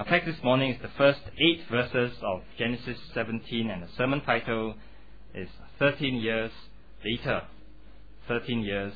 text this morning is the first 8 verses of Genesis 17, and the sermon title is 13 Years Later. 13 years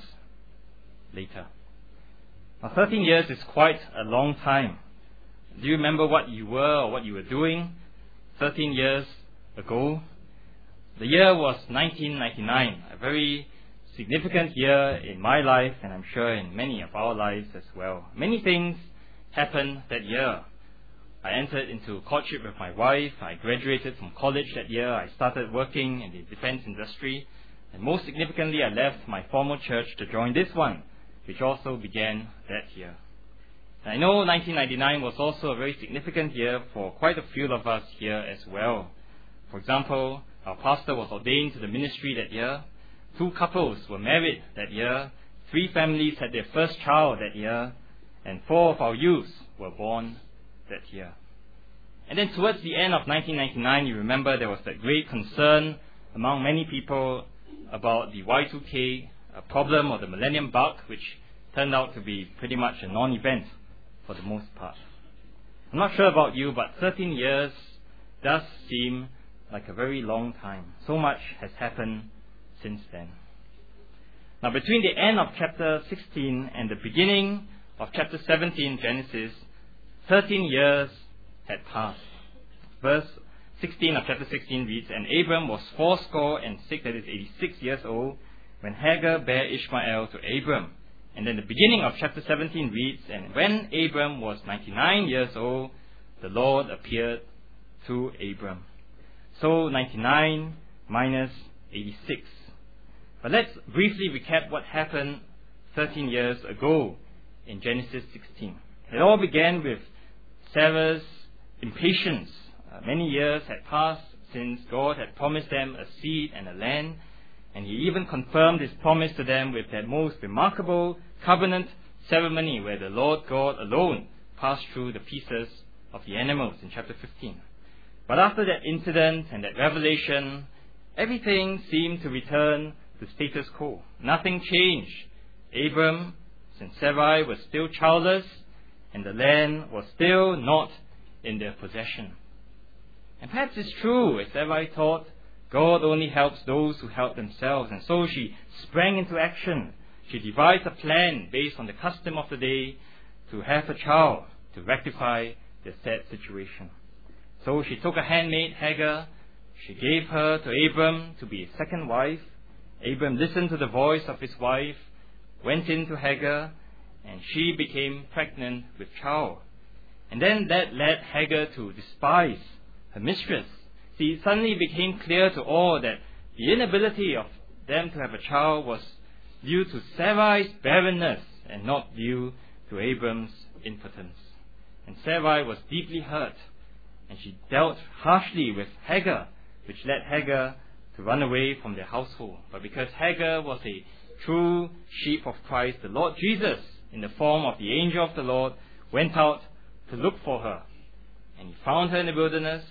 later. Now, 13 years is quite a long time. Do you remember what you were or what you were doing 13 years ago? The year was 1999, a very significant year in my life, and I'm sure in many of our lives as well. Many things happened that year. I entered into courtship with my wife. I graduated from college that year. I started working in the defense industry. And most significantly, I left my former church to join this one, which also began that year. And I know 1999 was also a very significant year for quite a few of us here as well. For example, our pastor was ordained to the ministry that year. 2 couples were married that year. 3 families had their first child that year. And 4 of our youths were born that year. And then towards the end of 1999, you remember there was that great concern among many people about the Y2K problem, or the millennium bug, which turned out to be pretty much a non-event for the most part. I'm not sure about you, but 13 years does seem like a very long time. So much has happened since then. Now, between the end of chapter 16 and the beginning of chapter 17, Genesis, 13 years had passed. Verse 16 of chapter 16 reads, "And Abram was 86, that is 86 years old, when Hagar bare Ishmael to Abram." And then the beginning of chapter 17 reads, "And when Abram was 99 years old, the Lord appeared to Abram." So 99 minus 86. But let's briefly recap what happened 13 years ago in Genesis 16. It all began with Sarah's impatience. Many years had passed since God had promised them a seed and a land, and He even confirmed His promise to them with that most remarkable covenant ceremony where the Lord God alone passed through the pieces of the animals in chapter 15. But after that incident and that revelation, everything seemed to return to status quo. Nothing changed. Abram and Sarai were still childless, and the land was still not in their possession. And perhaps it's true, as Sarai thought, God only helps those who help themselves. And so she sprang into action. She devised a plan based on the custom of the day to have a child to rectify the sad situation. So she took a handmaid, Hagar. She gave her to Abram to be his second wife. Abram listened to the voice of his wife, went in to Hagar, and she became pregnant with child. And then that led Hagar to despise her mistress. See, it suddenly became clear to all that the inability of them to have a child was due to Sarai's barrenness and not due to Abram's impotence. And Sarai was deeply hurt, and she dealt harshly with Hagar, which led Hagar to run away from their household. But because Hagar was a true sheep of Christ, the Lord Jesus, in the form of the angel of the Lord, went out to look for her. And He found her in the wilderness,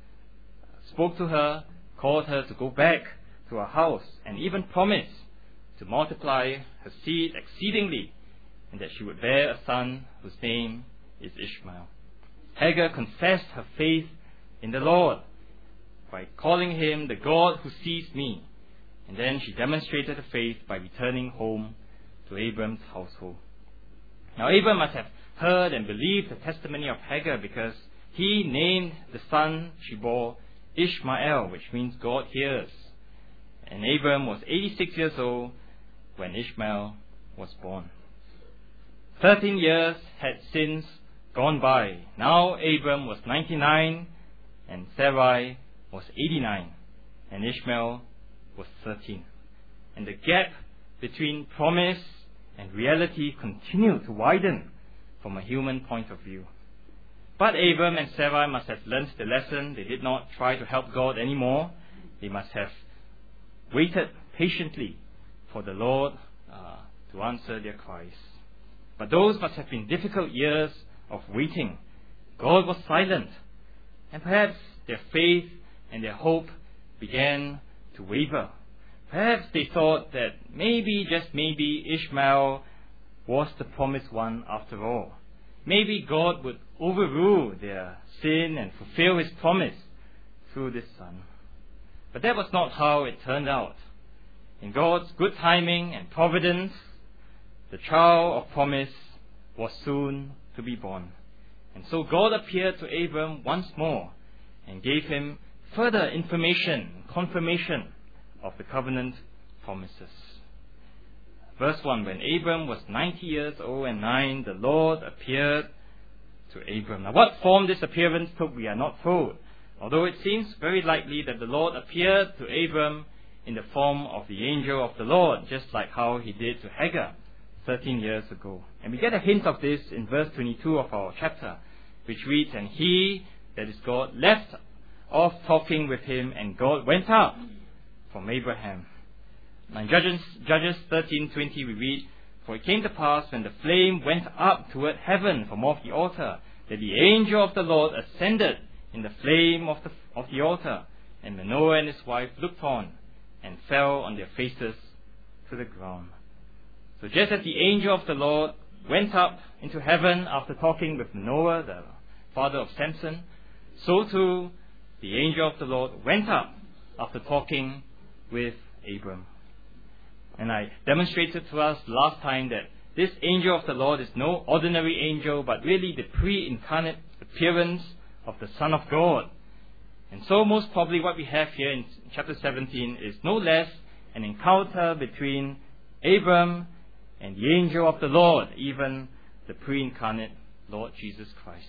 spoke to her, called her to go back to her house, and even promised to multiply her seed exceedingly, and that she would bear a son whose name is Ishmael. Hagar confessed her faith in the Lord by calling Him the God who sees me. And then she demonstrated her faith by returning home to Abram's household. Now, Abram must have heard and believed the testimony of Hagar, because he named the son she bore Ishmael, which means God hears. And Abram was 86 years old when Ishmael was born. 13 years had since gone by. Now Abram was 99 and Sarai was 89 and Ishmael was 13. And the gap between promise and reality continued to widen from a human point of view. But Abram and Sarai must have learnt the lesson. They did not try to help God anymore. They must have waited patiently for the Lord to answer their cries. But those must have been difficult years of waiting. God was silent, and perhaps their faith and their hope began to waver. Perhaps they thought that maybe, just maybe, Ishmael was the promised one after all. maybe God would overrule their sin and fulfill his promise through this son. But that was not how it turned out. In God's good timing and providence, the child of promise was soon to be born. And so God appeared to Abram once more and gave him further information, confirmation of the covenant promises. Verse 1, when Abram was 90 years old and 9, the Lord appeared to Abram. Now what form this appearance took, we are not told, although it seems very likely that the Lord appeared to Abram in the form of the angel of the Lord, just like how he did to Hagar 13 years ago. And we get a hint of this in verse 22 of our chapter, which reads, and he, that is God, left off talking with him, and God went up from Abraham. Now in Judges 13:20 we read, for it came to pass when the flame went up toward heaven from off the altar, that the angel of the Lord ascended in the flame of the altar, and Manoah and his wife looked on, and fell on their faces to the ground. So just as the angel of the Lord went up into heaven after talking with Manoah, the father of Samson, so too the angel of the Lord went up after talking with Abram. And I demonstrated to us last time that this angel of the Lord is no ordinary angel, but really the pre-incarnate appearance of the Son of God. And so most probably what we have here in chapter 17 is no less an encounter between Abram and the angel of the Lord, even the pre-incarnate Lord Jesus Christ.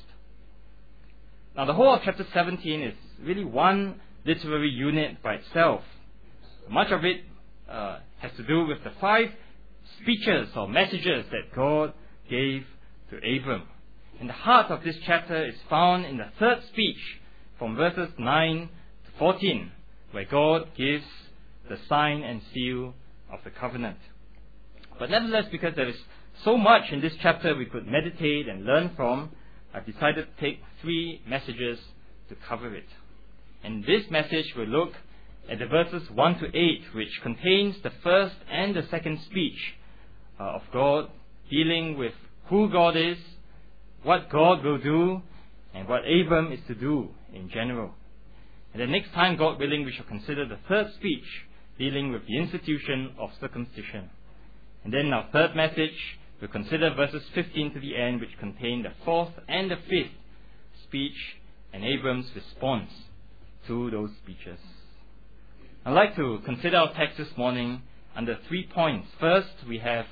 Now the whole of chapter 17 is really one literary unit by itself. Much of it has to do with the 5 speeches or messages that God gave to Abram. And the heart of this chapter is found in the 3rd speech from verses 9 to 14, where God gives the sign and seal of the covenant. But nevertheless, because there is so much in this chapter we could meditate and learn from, I've decided to take 3 messages to cover it. And this message will look at the verses 1 to 8, which contains the first and the second speech of God, dealing with who God is, what God will do, and what Abram is to do in general. And the next time, God willing, we shall consider the 3rd speech, dealing with the institution of circumcision. And then our 3rd message, we'll consider verses 15 to the end, which contain the 4th and the 5th speech and Abram's response to those speeches. I'd like to consider our text this morning under 3 points. First, we have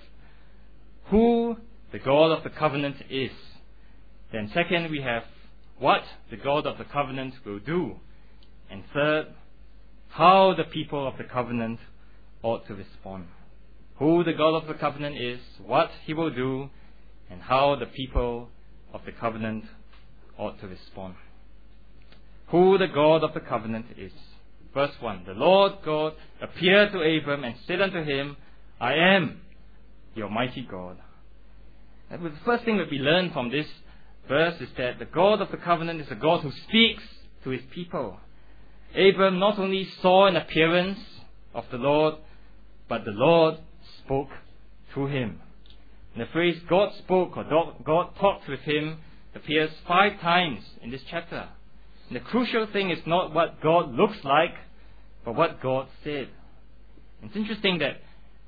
who the God of the covenant is. Then second, we have what the God of the covenant will do. And third, how the people of the covenant ought to respond. Who the God of the covenant is, what he will do, and how the people of the covenant ought to respond. Who the God of the covenant is. Verse 1, the Lord God appeared to Abram and said unto him, I am the Almighty God. And the first thing that we learn from this verse is that the God of the covenant is a God who speaks to his people. Abram not only saw an appearance of the Lord, but the Lord spoke through him. And the phrase God spoke or God talked with him appears 5 times in this chapter. And the crucial thing is not what God looks like, but what God said. It's interesting that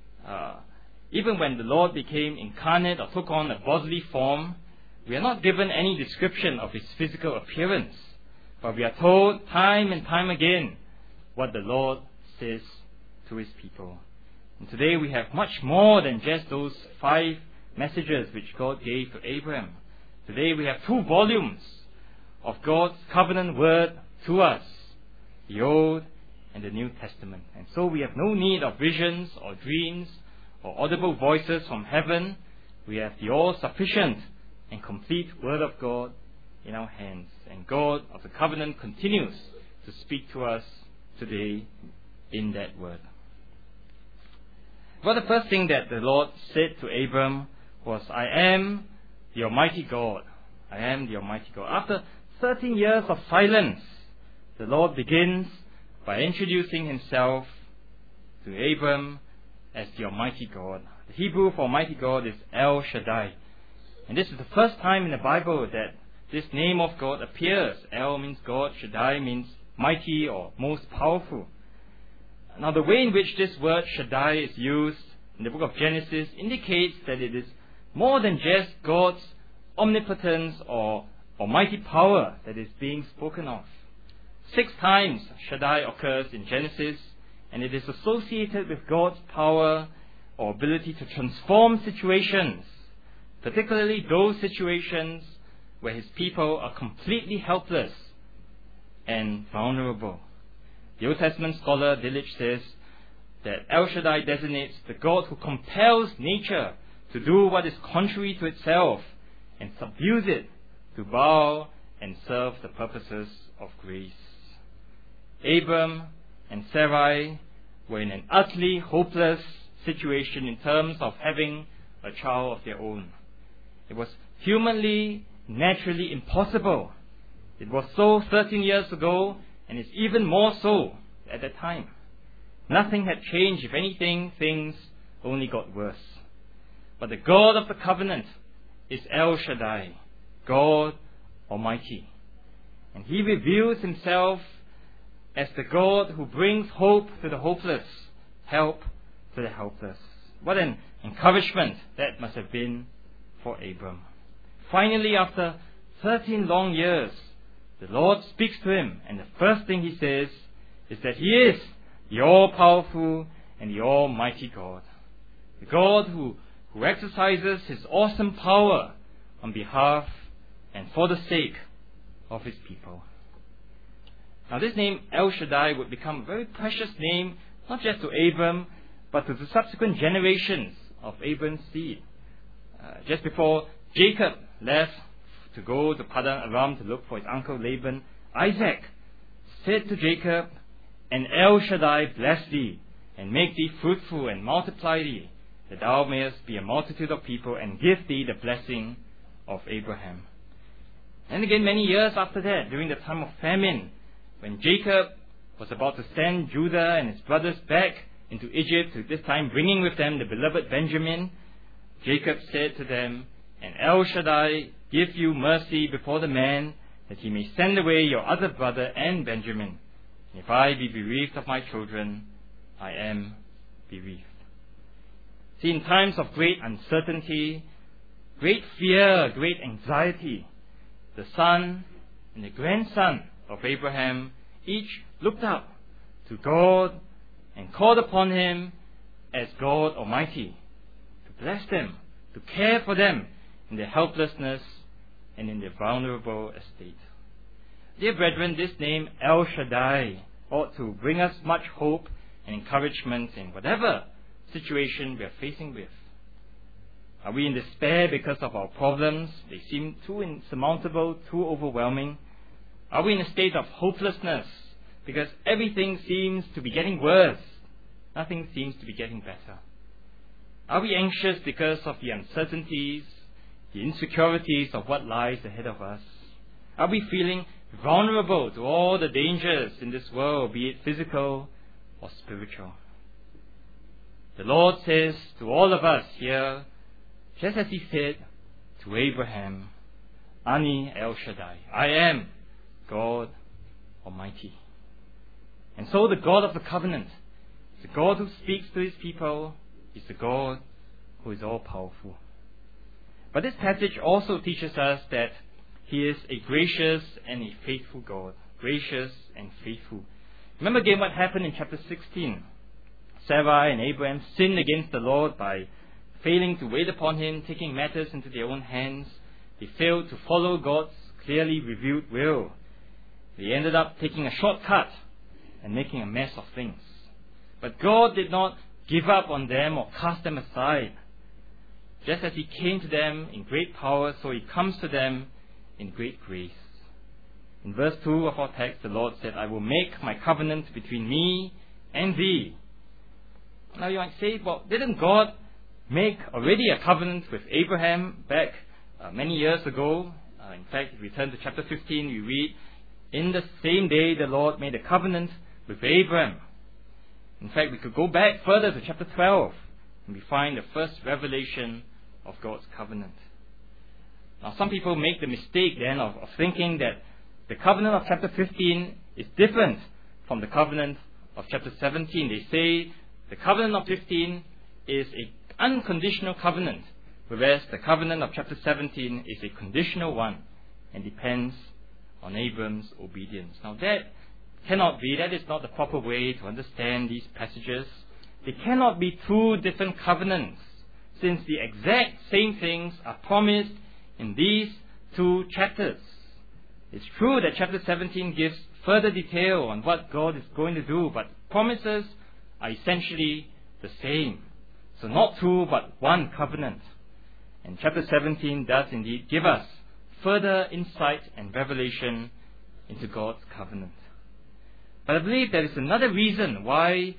even when the Lord became incarnate or took on a bodily form, we are not given any description of his physical appearance, but we are told time and time again what the Lord says to his people. And today we have much more than just those 5 messages which God gave to Abraham. Today we have 2 volumes of God's covenant word to us, the Old and the New Testament. And so we have no need of visions or dreams or audible voices from heaven. We have the all-sufficient and complete Word of God in our hands. And God of the covenant continues to speak to us today in that Word. Well, the first thing that the Lord said to Abram was, I am the Almighty God. I am the Almighty God. After 13 years of silence, the Lord begins by introducing himself to Abram as the Almighty God. The Hebrew for Almighty God is El Shaddai. And this is the first time in the Bible that this name of God appears. El means God, Shaddai means mighty or most powerful. Now, the way in which this word Shaddai is used in the book of Genesis indicates that it is more than just God's omnipotence or mighty power that is being spoken of. 6 times Shaddai occurs in Genesis, and it is associated with God's power or ability to transform situations, particularly those situations where His people are completely helpless and vulnerable. The Old Testament scholar Delitzsch says that El Shaddai designates the God who compels nature to do what is contrary to itself and subdues it to bow and serve the purposes of grace. Abram and Sarai were in an utterly hopeless situation in terms of having a child of their own. It was humanly, naturally impossible. It was so 13 years ago, and it's even more so at that time. Nothing had changed. If anything, things only got worse. But the God of the covenant is El Shaddai, God Almighty. And He reveals Himself as the God who brings hope to the hopeless, help to the helpless. What an encouragement that must have been for Abram. Finally, after 13 long years, the Lord speaks to him, and the first thing He says is that He is the all-powerful and the almighty God. The God who exercises His awesome power on behalf and for the sake of His people. Now, this name El Shaddai would become a very precious name, not just to Abram, but to the subsequent generations of Abram's seed. Just before Jacob left to go to Paddan Aram to look for his uncle Laban, Isaac said to Jacob, "And El Shaddai bless thee, and make thee fruitful, and multiply thee, that thou mayest be a multitude of people, and give thee the blessing of Abraham." And again, many years after that, during the time of famine, when Jacob was about to send Judah and his brothers back into Egypt, this time bringing with them the beloved Benjamin, Jacob said to them, "And El Shaddai give you mercy before the man, that he may send away your other brother and Benjamin. And if I be bereaved of my children, I am bereaved." See, in times of great uncertainty, great fear, great anxiety, the son and the grandson of Abraham each looked up to God and called upon Him as God Almighty to bless them, to care for them in their helplessness and in their vulnerable estate. Dear brethren, this name El Shaddai ought to bring us much hope and encouragement in whatever situation we are facing with. Are we in despair because of our problems? They seem too insurmountable, too overwhelming. Are we in a state of hopelessness because everything seems to be getting worse? Nothing seems to be getting better. Are we anxious because of the uncertainties, the insecurities of what lies ahead of us? Are we feeling vulnerable to all the dangers in this world, be it physical or spiritual? The Lord says to all of us here, just as He said to Abraham, "Ani El Shaddai," I am God Almighty. And so the God of the covenant, the God who speaks to His people, is the God who is all-powerful. But this passage also teaches us that He is a gracious and a faithful God. Gracious and faithful. Remember again what happened in chapter 16. Sarah and Abraham sinned against the Lord by failing to wait upon Him, taking matters into their own hands. They failed to follow God's clearly revealed will. They ended up taking a shortcut and making a mess of things. But God did not give up on them or cast them aside. Just as He came to them in great power, so He comes to them in great grace. In verse 2 of our text, the Lord said, "I will make my covenant between me and thee." Now you might say, well, didn't God make already a covenant with Abraham back many years ago? In fact, if we turn to chapter 15, we read, "In the same day the Lord made a covenant with Abraham." In fact, we could go back further to chapter 12, and we find the first revelation of God's covenant. Now, some people make the mistake then of thinking that the covenant of chapter 15 is different from the covenant of chapter 17. They say the covenant of 15 is an unconditional covenant, whereas the covenant of chapter 17 is a conditional one and depends on Abram's obedience. Now, that cannot be. That is not the proper way to understand these passages. They cannot be two different covenants, since the exact same things are promised in these two chapters. It's true that chapter 17 gives further detail on what God is going to do, but promises are essentially the same. So not two, but one covenant. And chapter 17 does indeed give us further insight and revelation into God's covenant. But I believe there is another reason why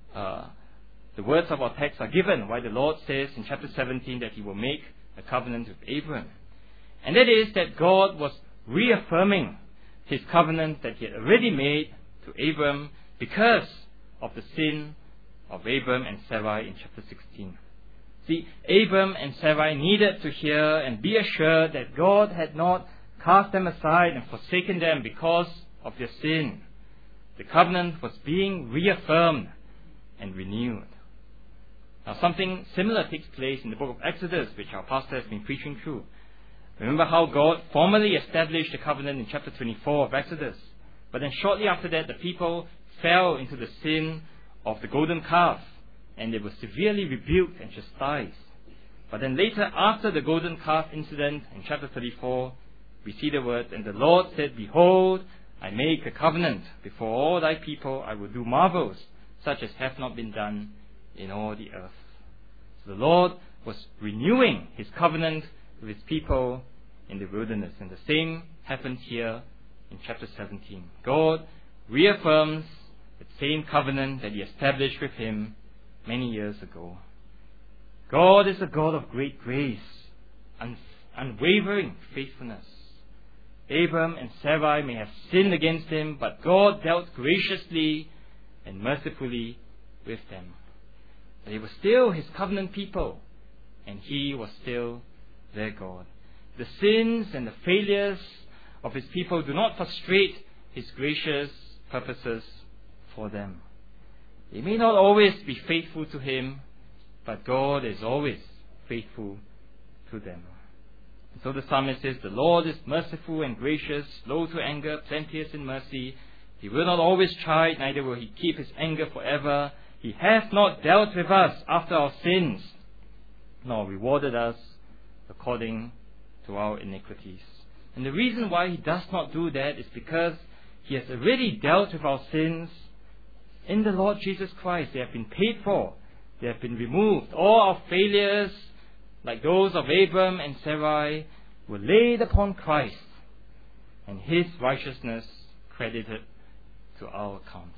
the words of our text are given, why the Lord says in chapter 17 that He will make a covenant with Abram. And that is that God was reaffirming His covenant that He had already made to Abram because of the sin of Abram and Sarai in chapter 16. See, Abram and Sarai needed to hear and be assured that God had not cast them aside and forsaken them because of their sin. The covenant was being reaffirmed and renewed. Now, something similar takes place in the book of Exodus, which our pastor has been preaching through. Remember how God formally established the covenant in chapter 24 of Exodus. But then shortly after that, the people fell into the sin of the golden calf, and they were severely rebuked and chastised. But then later, after the golden calf incident in chapter 34, we see the words, "And the Lord said, Behold, I make a covenant before all thy people. I will do marvels, such as have not been done in all the earth." So the Lord was renewing His covenant with His people in the wilderness. And the same happens here in chapter 17. God reaffirms the same covenant that He established with him many years ago. God is a God of great grace, unwavering faithfulness. Abram and Sarai may have sinned against Him, but God dealt graciously and mercifully with them. They were still His covenant people, and He was still their God. The sins and the failures of His people do not frustrate His gracious purposes for them. They may not always be faithful to Him, but God is always faithful to them. And so the psalmist says, "The Lord is merciful and gracious, slow to anger, plenteous in mercy. He will not always chide, neither will He keep His anger forever. He hath not dealt with us after our sins, nor rewarded us according to our iniquities." And the reason why He does not do that is because He has already dealt with our sins in the Lord Jesus Christ. They have been paid for. They have been removed. All our failures, like those of Abram and Sarai, were laid upon Christ, and His righteousness credited to our account.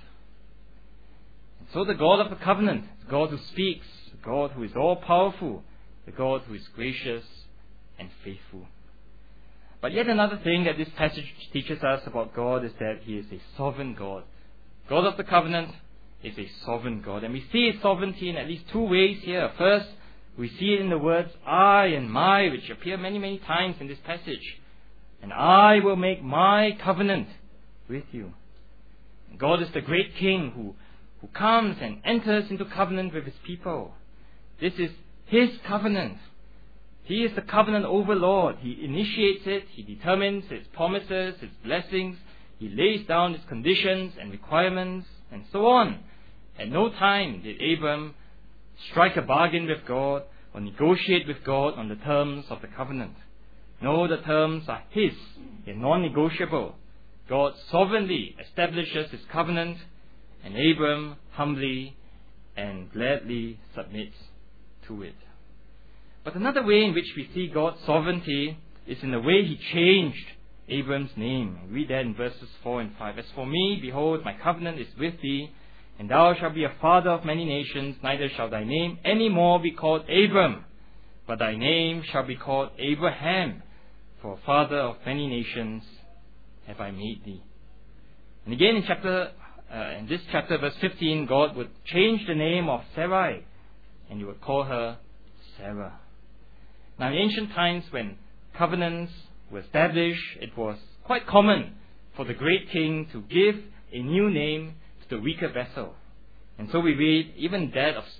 And so the God of the covenant, the God who speaks, the God who is all-powerful, the God who is gracious and faithful. But yet another thing that this passage teaches us about God is that He is a sovereign God. God of the covenant is a sovereign God. And we see His sovereignty in at least two ways here. First, we see it in the words "I" and "my," which appear many, many times in this passage. "And I will make my covenant with you." And God is the great King who comes and enters into covenant with His people. This is His covenant. He is the covenant overlord. He initiates it. He determines His promises, His blessings. He lays down His conditions and requirements, and so on. At no time did Abram strike a bargain with God or negotiate with God on the terms of the covenant. No, the terms are His. They're non-negotiable. God sovereignly establishes His covenant, and Abram humbly and gladly submits to it. But another way in which we see God's sovereignty is in the way He changed Abram's name. We read that in verses 4 and 5. "As for me, behold, my covenant is with thee, and thou shalt be a father of many nations, neither shall thy name any more be called Abram, but thy name shall be called Abraham, for a father of many nations have I made thee." And again in this chapter, verse 15, God would change the name of Sarai, and He would call her Sarah. Now, in ancient times, when covenants were established, it was quite common for the great king to give a new name to the weaker vessel. And so we read even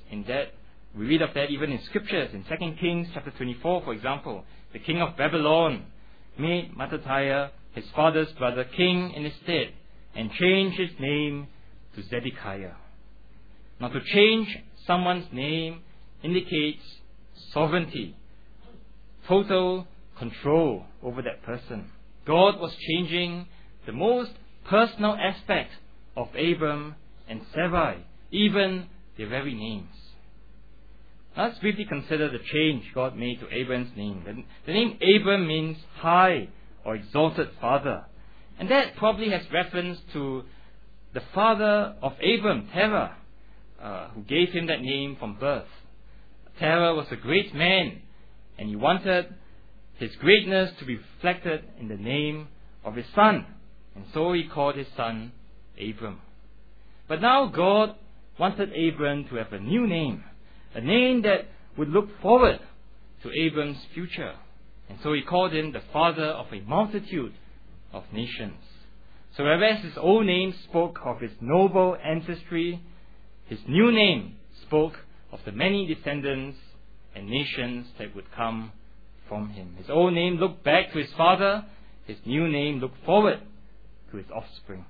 we read of that even in scriptures. In 2 Kings chapter 24, for example, the king of Babylon made Mattithiah, his father's brother, king in his stead, and changed his name to Zedekiah. Now, to change someone's name indicates sovereignty, total control over that person. God was changing the most personal aspect of Abram and Sarai, even their very names. Let's briefly consider the change God made to Abram's name. The name Abram means high or exalted father. And that probably has reference to the father of Abram, Terah, who gave him that name from birth. Terah was a great man, and he wanted his greatness to be reflected in the name of his son. And so he called his son Abram. But now God wanted Abram to have a new name, a name that would look forward to Abram's future. And so he called him the father of a multitude of nations. So whereas his old name spoke of his noble ancestry, his new name spoke of the many descendants and nations that would come from him. His old name looked back to his father, his new name looked forward to his offspring.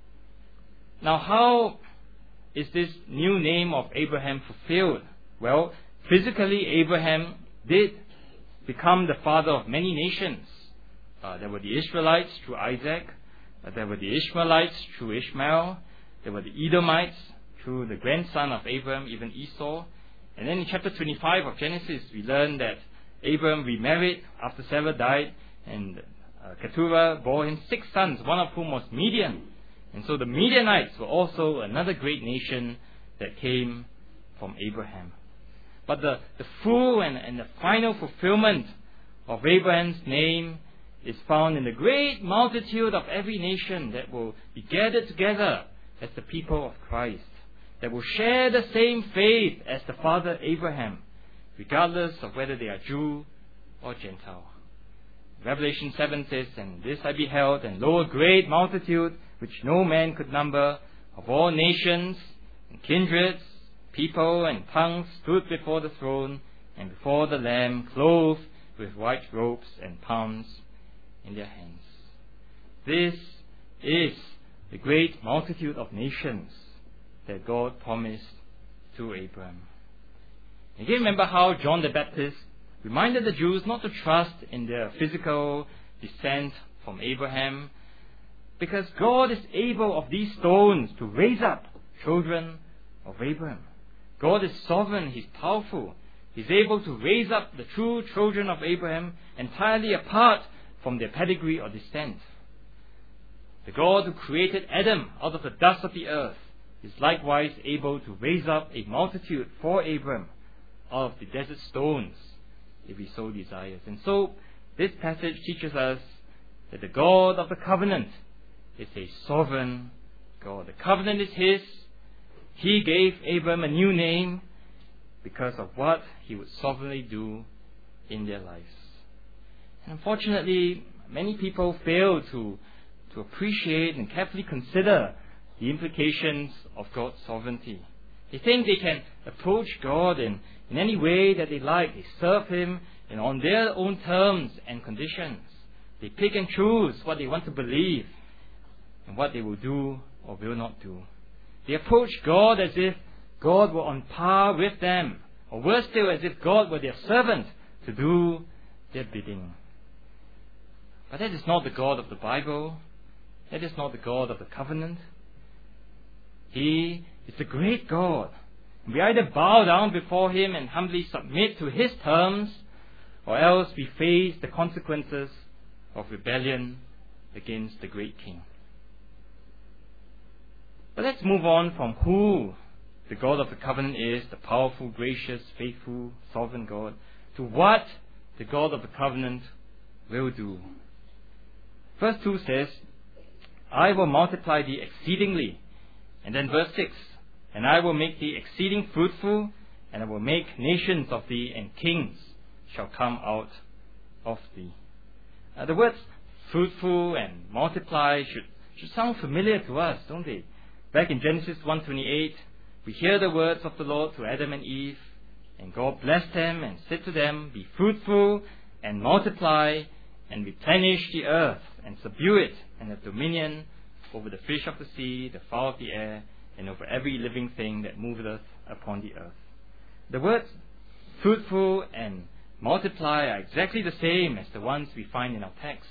Now, how is this new name of Abraham fulfilled? Well, physically, Abraham did become the father of many nations. There were the Israelites through Isaac. There were the Ishmaelites through Ishmael. There were the Edomites through the grandson of Abraham, even Esau. And then in chapter 25 of Genesis, we learn that Abraham remarried after Sarah died, and Keturah bore him 6 sons, one of whom was Midian. And so the Midianites were also another great nation that came from Abraham. But the full and the final fulfillment of Abraham's name is found in the great multitude of every nation that will be gathered together as the people of Christ, that will share the same faith as the father Abraham, regardless of whether they are Jew or Gentile. Revelation 7 says, "And this I beheld, and lo, a great multitude, which no man could number, of all nations and kindreds, people and tongues, stood before the throne and before the Lamb, clothed with white robes and palms in their hands." This is the great multitude of nations that God promised to Abraham. And you remember how John the Baptist reminded the Jews not to trust in their physical descent from Abraham, because God is able of these stones to raise up children of Abraham. God is sovereign, He's powerful. He's able to raise up the true children of Abraham entirely apart from their pedigree or descent. The God who created Adam out of the dust of the earth is likewise able to raise up a multitude for Abraham out of the desert stones, if he so desires. And so, this passage teaches us that the God of the covenant is a sovereign God. The covenant is His. He gave Abraham a new name because of what He would sovereignly do in their lives. And unfortunately, many people fail to appreciate and carefully consider the implications of God's sovereignty. They think they can approach God in any way that they like. They serve Him on their own terms and conditions. They pick and choose what they want to believe and what they will do or will not do. They approach God as if God were on par with them, or worse still, as if God were their servant to do their bidding. But that is not the God of the Bible. That is not the God of the covenant. He is the great God. We either bow down before Him and humbly submit to His terms, or else we face the consequences of rebellion against the great King. But let's move on from who the God of the covenant is, the powerful, gracious, faithful, sovereign God, to what the God of the covenant will do. Verse 2 says, "I will multiply thee exceedingly." And then verse 6, "And I will make thee exceeding fruitful, and I will make nations of thee, and kings shall come out of thee." The words fruitful and multiply should sound familiar to us, don't they? Back in Genesis 1:28, we hear the words of the Lord to Adam and Eve, and God blessed them and said to them, "Be fruitful and multiply and replenish the earth and subdue it and have dominion over the fish of the sea, the fowl of the air, and over every living thing that moveth upon the earth." The words fruitful and multiply are exactly the same as the ones we find in our text.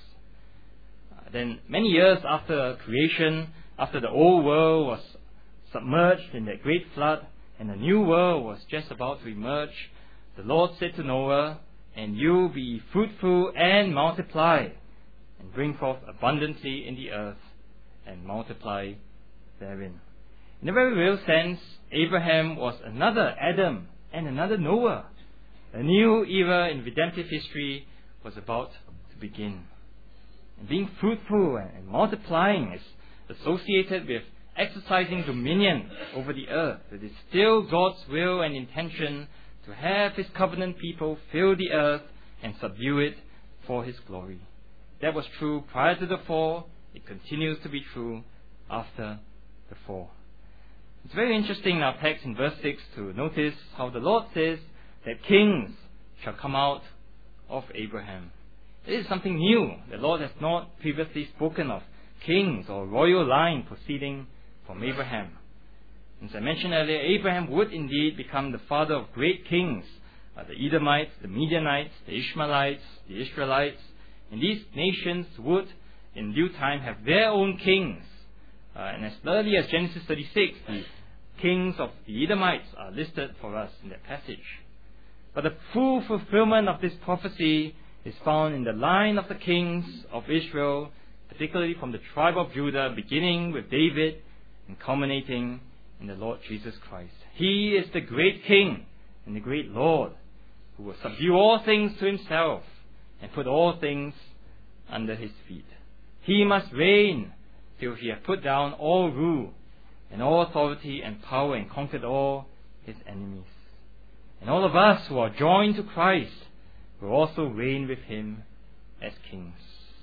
Then many years after creation, after the old world was submerged in that great flood and a new world was just about to emerge, the Lord said to Noah, "And you be fruitful and multiply, and bring forth abundantly in the earth, and multiply therein." In a very real sense, Abraham was another Adam and another Noah. A new era in redemptive history was about to begin. And being fruitful and multiplying is associated with exercising dominion over the earth. It is still God's will and intention to have His covenant people fill the earth and subdue it for His glory. That was true prior to the fall. It continues to be true after the fall. It's very interesting in our text in verse 6 to notice how the Lord says that kings shall come out of Abraham. This is something new. The Lord has not previously spoken of kings or royal line proceeding from Abraham. As I mentioned earlier, Abraham would indeed become the father of great kings, the Edomites, the Midianites, the Ishmaelites, the Israelites. And these nations would in due time have their own kings. And as early as Genesis 36, the kings of the Edomites are listed for us in that passage. But the full fulfillment of this prophecy is found in the line of the kings of Israel, particularly from the tribe of Judah, beginning with David and culminating in the Lord Jesus Christ. He is the great King and the great Lord who will subdue all things to Himself and put all things under His feet. He must reign till He has put down all rule and all authority and power and conquered all His enemies. And all of us who are joined to Christ will also reign with Him as kings.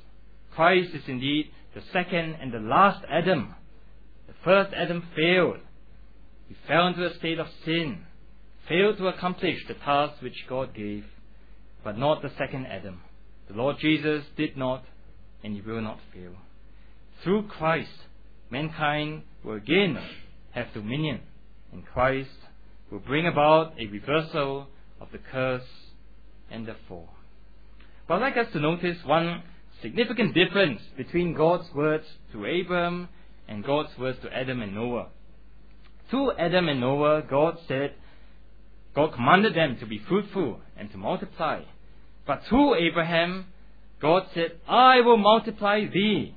Christ is indeed the second and the last Adam. The first Adam failed. He fell into a state of sin, failed to accomplish the task which God gave, but not the second Adam. The Lord Jesus did not, and He will not fail. Through Christ, mankind will again have dominion, and Christ will bring about a reversal of the curse and the fall. But I'd like us to notice one significant difference between God's words to Abram and God's words to Adam and Noah. To Adam and Noah, God commanded them to be fruitful and to multiply. But to Abraham, God said, "I will multiply thee.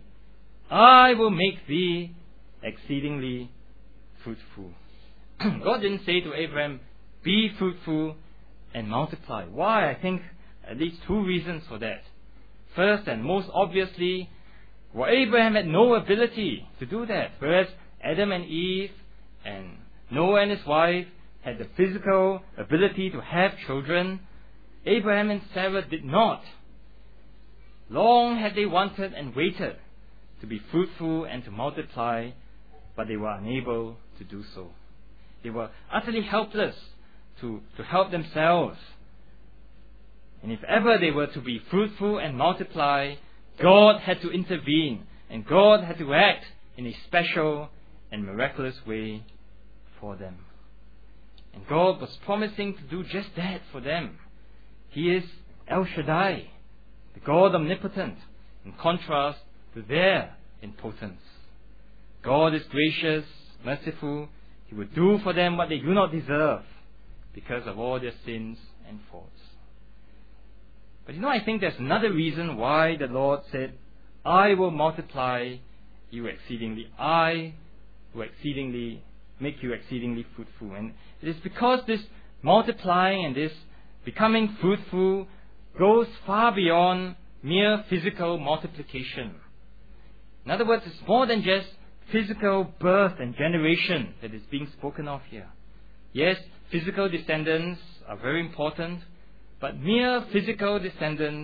I will make thee exceedingly fruitful." God didn't say to Abraham, "Be fruitful and multiply." Why? I think at least two reasons for that. First and most obviously, well, Abraham had no ability to do that, whereas Adam and Eve and Noah and his wife had the physical ability to have children. Abraham and Sarah did not. Long had they wanted and waited to be fruitful and to multiply, but they were unable to do so. They were utterly helpless to help themselves. And if ever they were to be fruitful and multiply, God had to intervene, and God had to act in a special and miraculous way for them. And God was promising to do just that for them. He is El Shaddai, the God omnipotent, in contrast to their impotence. God is gracious, merciful. He will do for them what they do not deserve because of all their sins and faults. But I think there's another reason why the Lord said, "I will multiply you exceedingly. I will make you exceedingly fruitful." And it is because this multiplying and this becoming fruitful goes far beyond mere physical multiplication. In other words, it's more than just physical birth and generation that is being spoken of here. Yes, physical descendants are very important, but mere physical descendants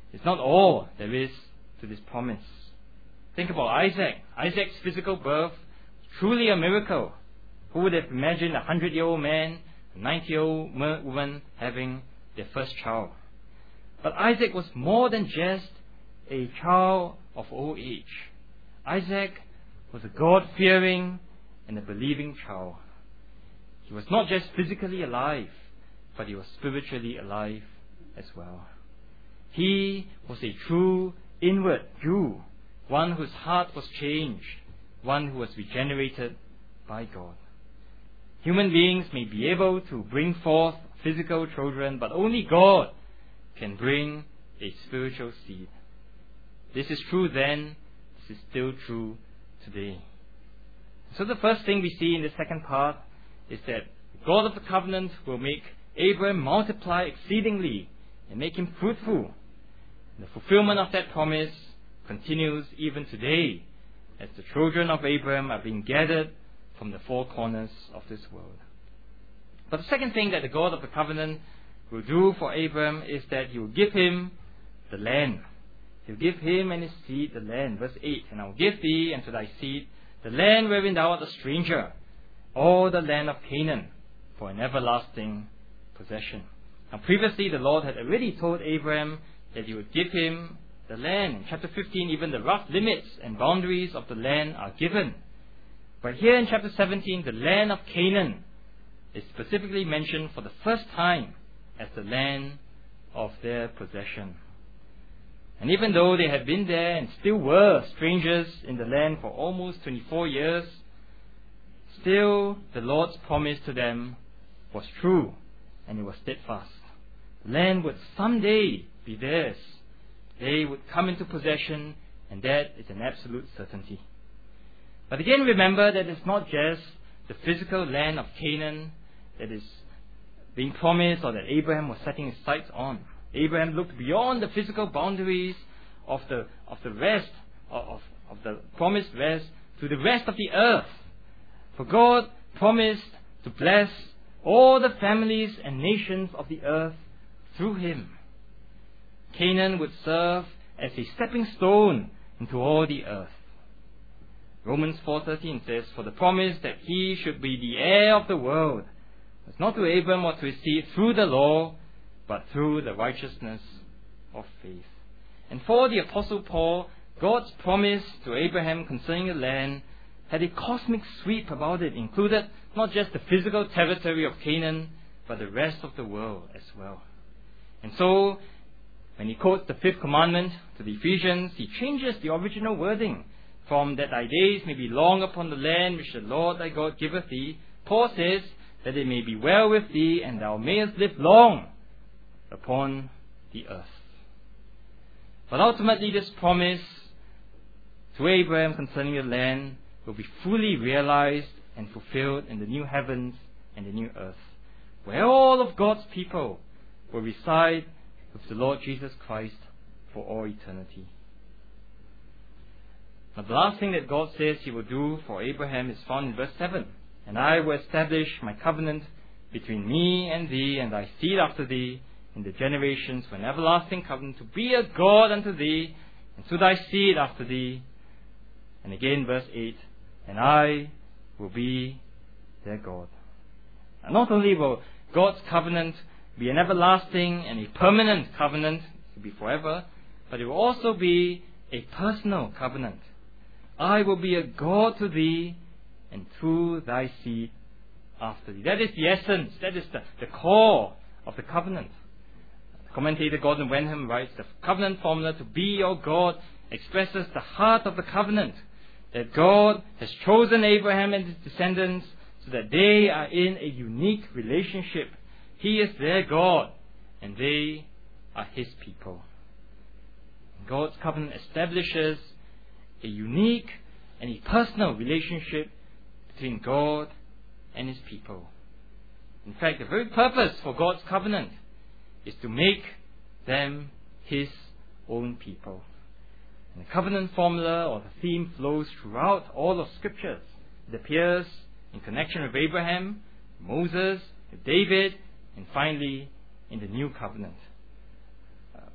is not all there is to this promise. Think about Isaac. Isaac's physical birth, truly a miracle. Who would have imagined a 100-year-old man, a 90-year-old woman having their first child? But Isaac was more than just a child of old age. Isaac was a God-fearing and a believing child. He was not just physically alive, but he was spiritually alive as well. He was a true inward Jew, one whose heart was changed, one who was regenerated by God. Human beings may be able to bring forth physical children, but only God can bring a spiritual seed. This is true then, this is still true today. So the first thing we see in the second part is that the God of the covenant will make Abraham multiply exceedingly and make him fruitful. The fulfillment of that promise continues even today as the children of Abraham are being gathered from the four corners of this world. But the second thing that the God of the covenant will do for Abraham is that he will give him the land. He will give him and his seed the land. Verse 8, and I will give thee and to thy seed the land wherein thou art a stranger, all the land of Canaan, for an everlasting possession. Now previously the Lord had already told Abraham that he would give him the land. In chapter 15, even the rough limits and boundaries of the land are given. But here in chapter 17, the land of Canaan is specifically mentioned for the first time as the land of their possession. And even though they had been there and still were strangers in the land for almost 24 years, still the Lord's promise to them was true and it was steadfast. The land would someday be theirs. They would come into possession, and that is an absolute certainty. But again, remember that it's not just the physical land of Canaan that is being promised or that Abraham was setting his sights on. Abraham looked beyond the physical boundaries of the rest of the promised rest to the rest of the earth. For God promised to bless all the families and nations of the earth through him. Canaan would serve as a stepping stone into all the earth. Romans 4:13 says, for the promise that he should be the heir of the world was not to Abraham or to his seed through the law, but through the righteousness of faith. And for the Apostle Paul, God's promise to Abraham concerning the land had a cosmic sweep about it, included not just the physical territory of Canaan, but the rest of the world as well. And so, when he quotes the fifth commandment to the Ephesians, he changes the original wording from that thy days may be long upon the land which the Lord thy God giveth thee. Paul says that it may be well with thee and thou mayest live long upon the earth. But ultimately this promise to Abraham concerning the land will be fully realized and fulfilled in the new heavens and the new earth, where all of God's people will reside with the Lord Jesus Christ for all eternity. Now the last thing that God says he will do for Abraham is found in verse 7. And I will establish my covenant between me and thee and thy seed after thee in the generations for an everlasting covenant to be a God unto thee and to thy seed after thee. And again verse 8, and I will be their God. And not only will God's covenant be an everlasting and a permanent covenant, to be forever, but it will also be a personal covenant. I will be a God to thee and to thy seed after thee. That is the essence, that is the core of the covenant. Commentator Gordon Wenham writes, the covenant formula to be your God expresses the heart of the covenant, that God has chosen Abraham and his descendants so that they are in a unique relationship. He is their God, and they are his people. God's covenant establishes a unique and a personal relationship between God and his people. In fact, the very purpose for God's covenant is to make them his own people. And the covenant formula or the theme flows throughout all of Scriptures. It appears in connection with Abraham, Moses, with David, and finally in the New Covenant.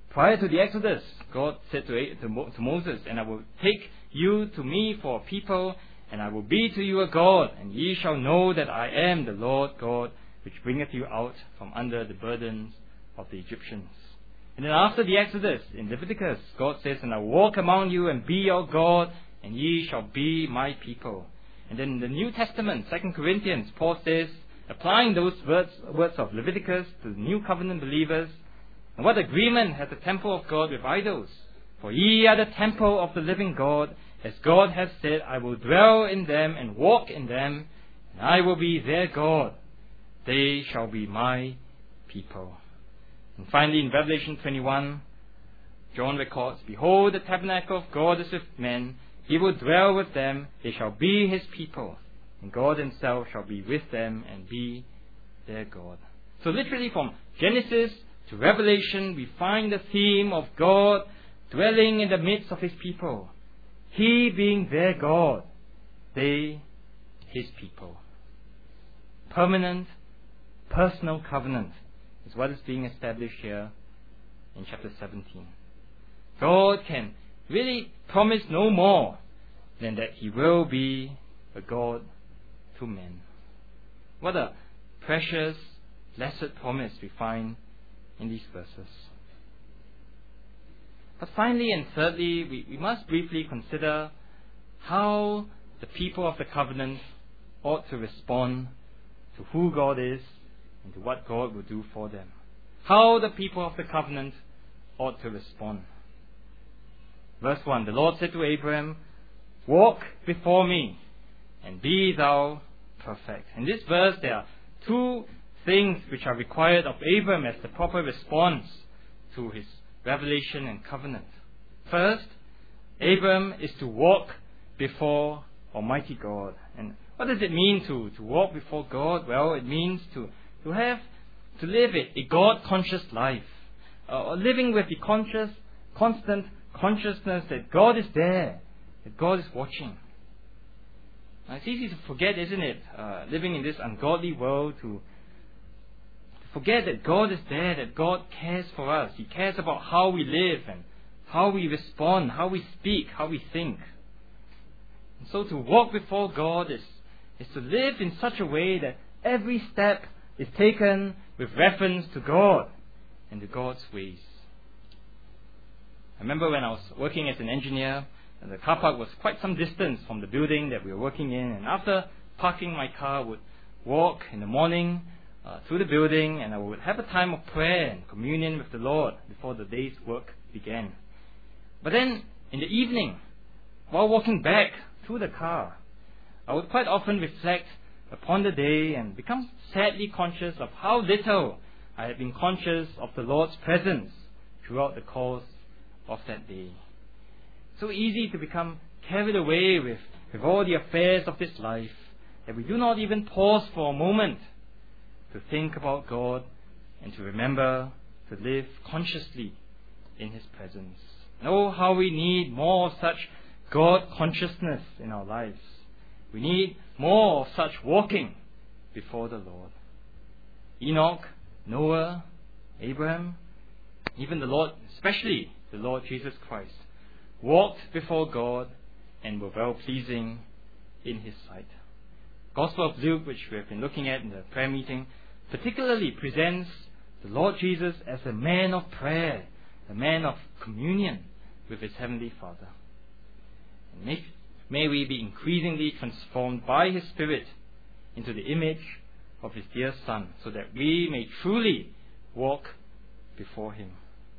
prior to the Exodus, God said to Moses, "And I will take you to me for a people, and I will be to you a God, and ye shall know that I am the Lord God, which bringeth you out from under the burdens of the Egyptians." And then after the Exodus, in Leviticus, God says, "And I will walk among you and be your God, and ye shall be my people." And then in the New Testament, 2 Corinthians, Paul says, applying those words of Leviticus to the New Covenant believers, "And what agreement hath the temple of God with idols? For ye are the temple of the living God, as God hath said, I will dwell in them and walk in them, and I will be their God. They shall be my people." And finally, in Revelation 21, John records, "Behold, the tabernacle of God is with men. He will dwell with them. They shall be his people. And God himself shall be with them and be their God." So literally from Genesis to Revelation, we find the theme of God dwelling in the midst of his people. He being their God, they his people. Permanent, personal covenant is what is being established here in chapter 17. God can really promise no more than that he will be a God to men. What a precious, blessed promise we find in these verses. But finally and thirdly, we must briefly consider how the people of the covenant ought to respond to who God is and to what God will do for them. How the people of the covenant ought to respond. Verse 1, the Lord said to Abraham, "Walk before me, and be thou perfect." In this verse, there are two things which are required of Abraham as the proper response to his revelation and covenant. First, Abraham is to walk before Almighty God. And what does it mean to walk before God? Well, it means to live a God-conscious life, living with the constant consciousness that God is there, that God is watching. Now, it's easy to forget, isn't it, living in this ungodly world, to forget that God is there, that God cares for us. He cares about how we live and how we respond, how we speak, how we think. And so to walk before God is to live in such a way that every step is taken with reference to God and to God's ways. I remember when I was working as an engineer, the car park was quite some distance from the building that we were working in, and after parking my car, I would walk in the morning through the building, and I would have a time of prayer and communion with the Lord before the day's work began. But then, in the evening, while walking back through the car, I would quite often reflect upon the day and become sadly conscious of how little I had been conscious of the Lord's presence throughout the course of that day. So easy to become carried away with all the affairs of this life that we do not even pause for a moment to think about God and to remember to live consciously in his presence. Know how we need more of such God consciousness in our lives. We need more of such walking before the Lord. Enoch, Noah, Abraham, even the Lord, especially the Lord Jesus Christ, walked before God and were well-pleasing in his sight. Gospel of Luke, which we have been looking at in the prayer meeting, particularly presents the Lord Jesus as a man of prayer, a man of communion with his heavenly Father. And may we be increasingly transformed by his Spirit into the image of his dear Son, so that we may truly walk before him.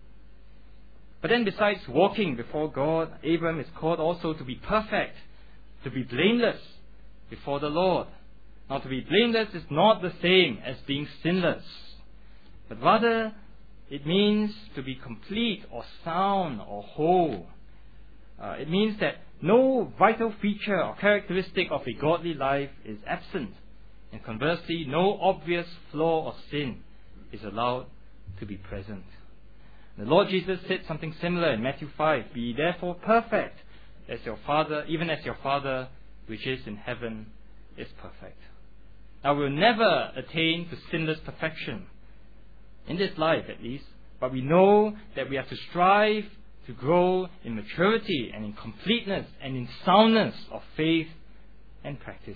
But then besides walking before God, Abraham is called also to be perfect, to be blameless before the Lord. Now, to be blameless is not the same as being sinless, but rather it means to be complete or sound or whole. It means that no vital feature or characteristic of a godly life is absent, and conversely, no obvious flaw or sin is allowed to be present. The Lord Jesus said something similar in Matthew 5, "Be therefore perfect, as your Father, even as your Father which is in heaven is perfect." Now, we'll never attain to sinless perfection, in this life at least, but we know that we have to strive to grow in maturity and in completeness and in soundness of faith and practice.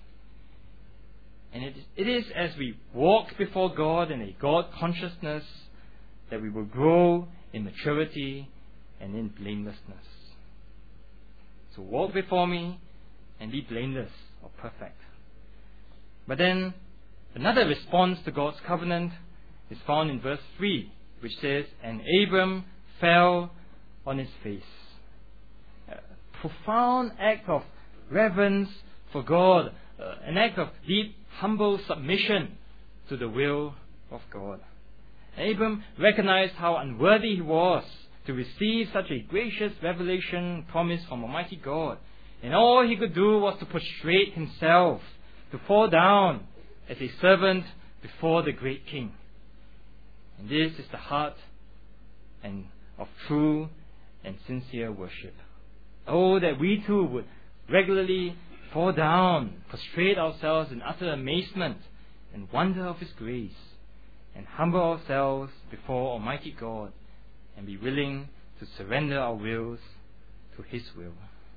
And it is as we walk before God in a God consciousness that we will grow in maturity and in blamelessness. So walk before me and be blameless or perfect. But then another response to God's covenant is found in verse 3, which says, "And Abram fell on his face." A profound act of reverence for God, an act of deep, humble submission to the will of God. Abram recognized how unworthy he was to receive such a gracious revelation promise from Almighty God. And all he could do was to prostrate himself, to fall down as a servant before the great King. And this is the heart of true and sincere worship. Oh, that we too would regularly fall down, prostrate ourselves in utter amazement and wonder of His grace, and humble ourselves before Almighty God, and be willing to surrender our wills to His will.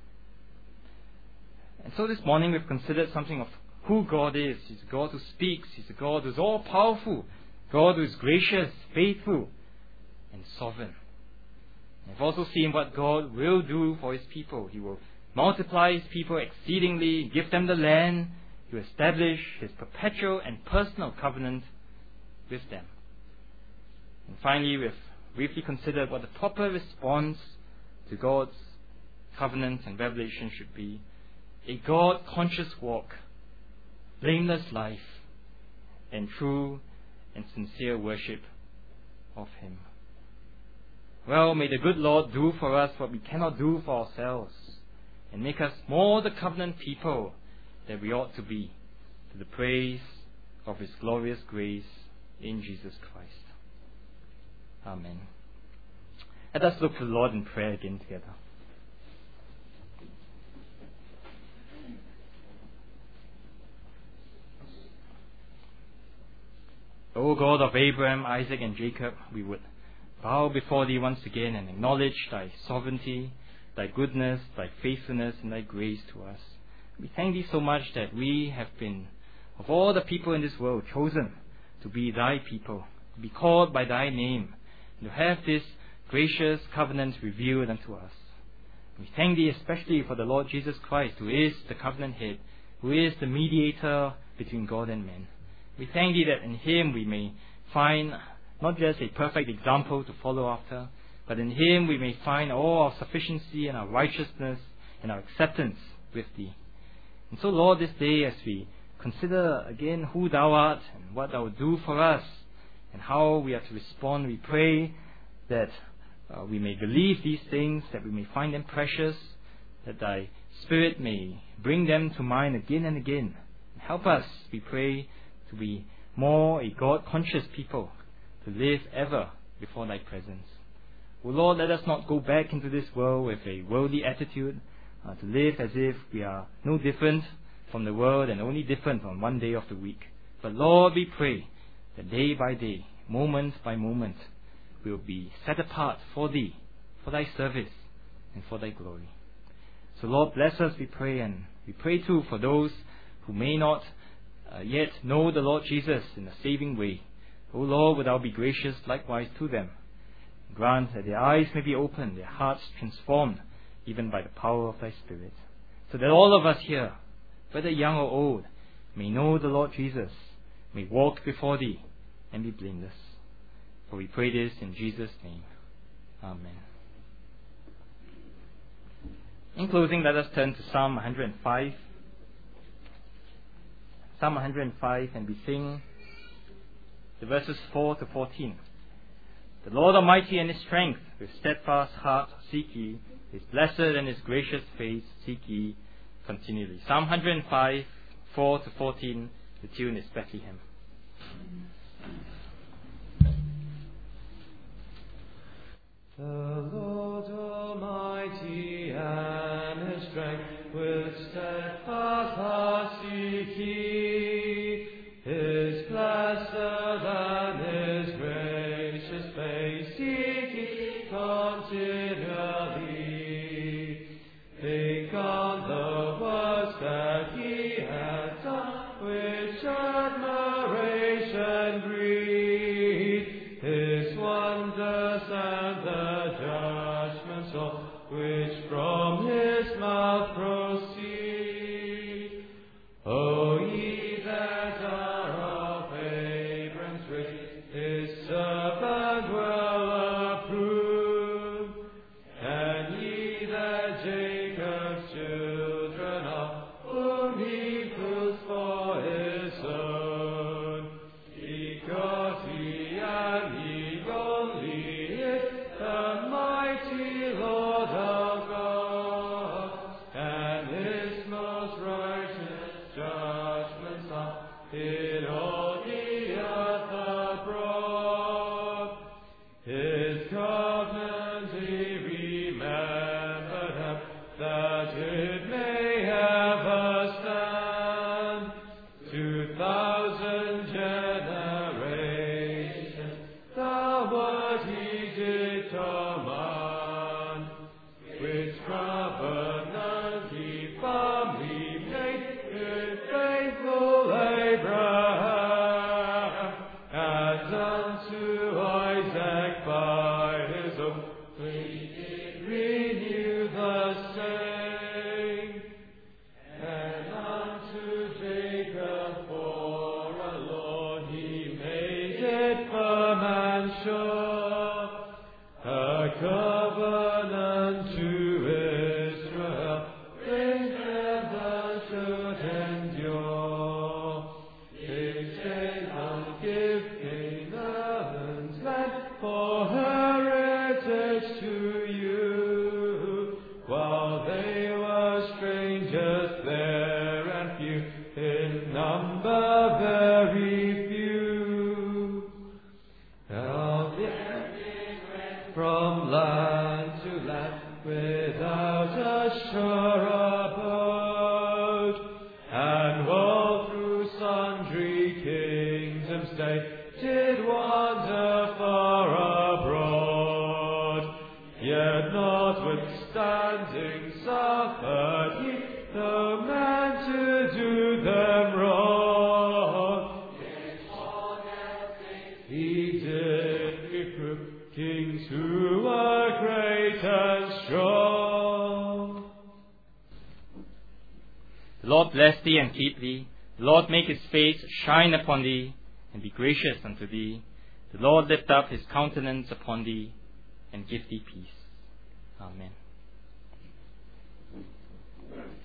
And so this morning we've considered something of who God is. He's a God who speaks. He's a God who's all-powerful, God who is gracious, faithful, and sovereign. We've also seen what God will do for His people. He will multiply His people exceedingly, give them the land, He will establish His perpetual and personal covenant with them. And finally, we've briefly considered what the proper response to God's covenant and revelation should be: a God-conscious walk, blameless life, and true and sincere worship of Him. Well, may the good Lord do for us what we cannot do for ourselves, and make us more the covenant people that we ought to be, to the praise of His glorious grace in Jesus Christ. Amen. Let us look to the Lord in prayer again together. O God of Abraham, Isaac, and Jacob, we would bow before Thee once again and acknowledge Thy sovereignty, Thy goodness, Thy faithfulness, and Thy grace to us. We thank Thee so much that we have been, of all the people in this world, chosen to be Thy people, to be called by Thy name, and to have this gracious covenant revealed unto us. We thank Thee especially for the Lord Jesus Christ, who is the covenant head, who is the mediator between God and man. We thank Thee that in Him we may find not just a perfect example to follow after, but in Him we may find all our sufficiency and our righteousness and our acceptance with Thee. And so, Lord, this day as we consider again who Thou art and what Thou will do for us and how we are to respond, we pray that we may believe these things, that we may find them precious, that Thy Spirit may bring them to mind again and again. Help us, we pray, to be more a God-conscious people, to live ever before Thy presence. O Lord, let us not go back into this world with a worldly attitude, to live as if we are no different from the world and only different on one day of the week. But Lord, we pray that day by day, moment by moment, we will be set apart for Thee, for Thy service, and for Thy glory. So Lord, bless us, we pray, and we pray too for those who may not yet know the Lord Jesus in a saving way. O Lord, would Thou be gracious likewise to them. Grant that their eyes may be opened, their hearts transformed, even by the power of Thy Spirit, so that all of us here, whether young or old, may know the Lord Jesus, may walk before Thee, and be blameless. For we pray this in Jesus' name. Amen. In closing, let us turn to Psalm 105. Psalm 105, and we sing the verses 4 to 14. The Lord Almighty and His strength, with steadfast heart seek ye, His blessed and His gracious face seek ye continually. Psalm 105, 4 to 14, the tune is Bethlehem. The Lord Almighty and His strength, with steadfast heart seek ye, His blessed and His gracious face that he had done, which admiration breed. His wonders and the judgments all, which from his mouth proceed. O ye that are of Abram's race, his servant well approved, and ye that Jacob's children are, whom he chose for his own, because he and he only is the mighty Lord of God, and his most righteous judgments are in all the earth abroad. His covenant he remembered him, that it may ever stand 2,000 generations. The word he did command, which covenant he firmly made with faithful Abraham, and unto Isaac by his oath, he did renew the same, and unto Jacob for a law he made it firm and sure, a covenant to Israel, which never should endure. His Canaan give Canaan's land for heritage to you, while they were strangers there and few, in number very few. Now they went from land to land without a sure abode, and all through sundry kingdoms they did wander far abroad. Yet notwithstanding suffered he no man to do them wrong. He did reprove kings who were great and strong. The Lord bless thee and keep thee. The Lord make his face shine upon thee, and be gracious unto thee. The Lord lift up his countenance upon thee, and give thee peace. Amen.